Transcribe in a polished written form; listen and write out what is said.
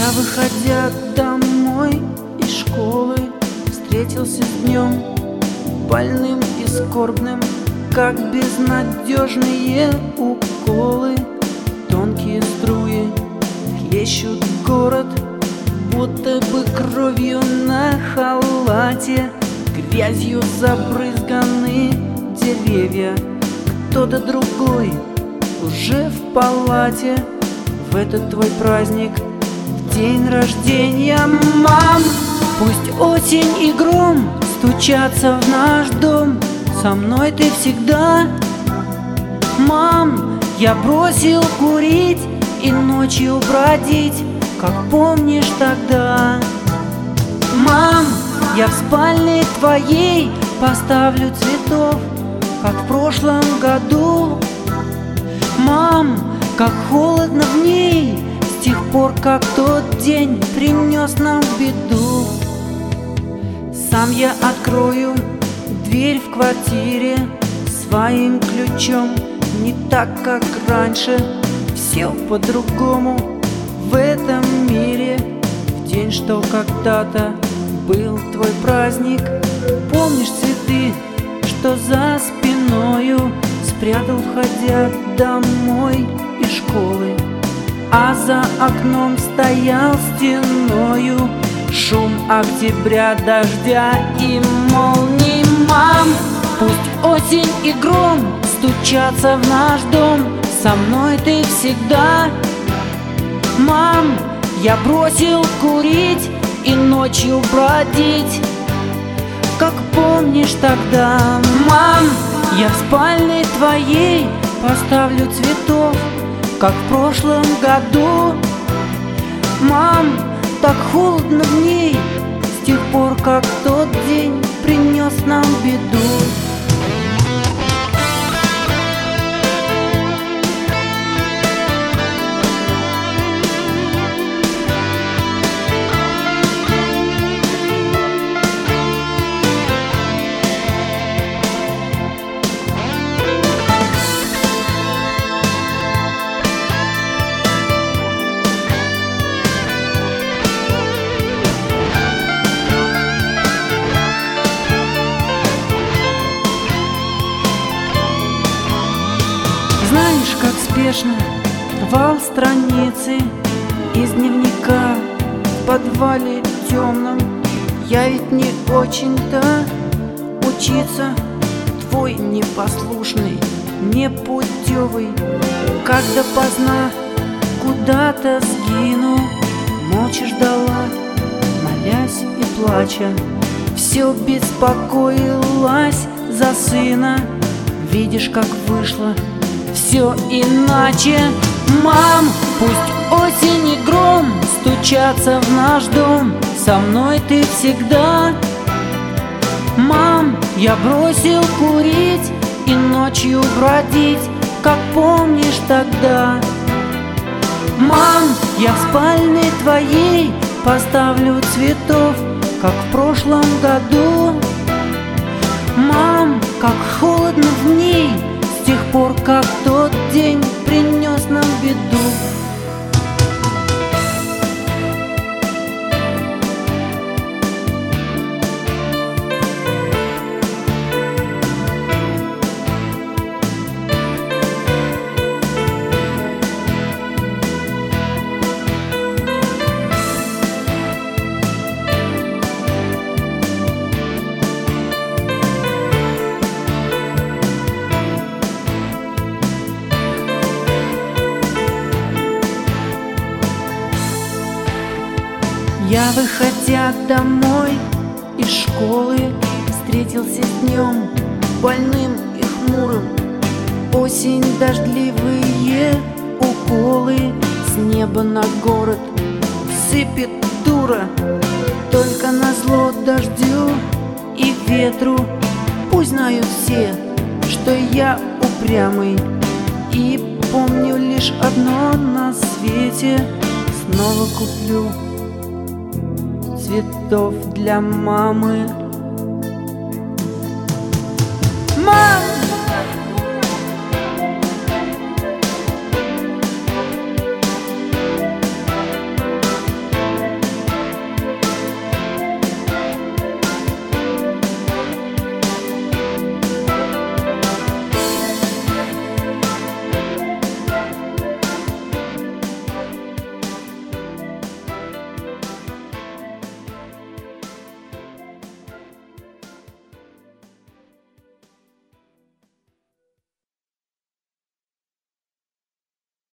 Я, выходя домой из школы, встретился с днем больным и скорбным, как безнадежные уколы. Тонкие струи хлещут город, будто бы кровью на халате. Грязью забрызганы деревья, кто-то другой уже в палате. В этот твой праздник, в день рождения, мам, пусть осень и гром стучатся в наш дом, со мной ты всегда. Мам, я бросил курить и ночью бродить, как помнишь тогда. Мам, я в спальне твоей поставлю цветов, как в прошлом году. Мам, как холодно в ней с тех пор, как тот день принес нам беду. Сам я открою дверь в квартире своим ключом, не так, как раньше, все по-другому в этом мире. В день, что когда-то был твой праздник, помнишь цветы, что за спиною спрятал, входя домой из школы, а за окном стоял стеною шум октября, дождя и молний. Мам, пусть осень и гром стучатся в наш дом, со мной ты всегда. Мам, я бросил курить и ночью бродить, как помнишь тогда. Мам, я в спальне твоей поставлю цветов, как в прошлом году. Мам, так холодно в ней с тех пор, как тот день принес нам беду. Знаешь, как спешно рвал страницы из дневника в подвале темном. Я ведь не очень-то учиться, твой непослушный, непутевый, когда поздно куда-то сгину. Молча ждала, молясь и плача, все беспокоилась за сына. Видишь, как вышло все иначе. Мам, пусть осень и гром стучатся в наш дом, со мной ты всегда. Мам, я бросил курить и ночью бродить, как помнишь тогда. Мам, я в спальне твоей поставлю цветов, как в прошлом году. Мам, как холодно в ней с тех пор, как тот день принес нам беду. Я, выходя домой из школы, встретился с днем больным и хмурым. Осень, дождливые уколы, с неба на город сыпет дура. Только назло дождю и ветру пусть знают все, что я упрямый, и помню лишь одно на свете: снова куплю цветов для мамы.